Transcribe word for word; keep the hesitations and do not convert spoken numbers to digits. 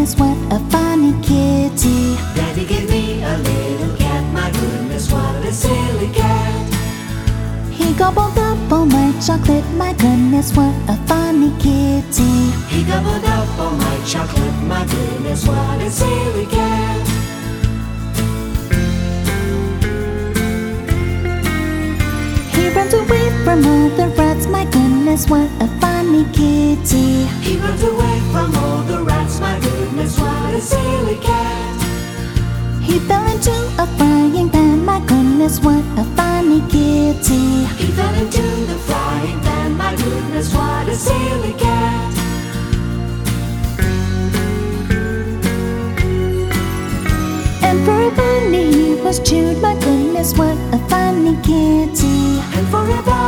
goodness, what a funny kitty. Daddy gave me a little cat, my goodness, what a silly cat. He gobbled up all my chocolate, my goodness, what a funny kitty. He gobbled up all my chocolate, my goodness, what a silly cat. He runs away from all the rats, my goodness, what a funny kitty. He runs away from all the rats, my goodness, what a silly cat. He fell into a frying pan, my goodness, what a funny kitty. He fell into the frying pan, my goodness, what a silly cat. And for a bunny he was chewed, my goodness, what a funny kitty. And for a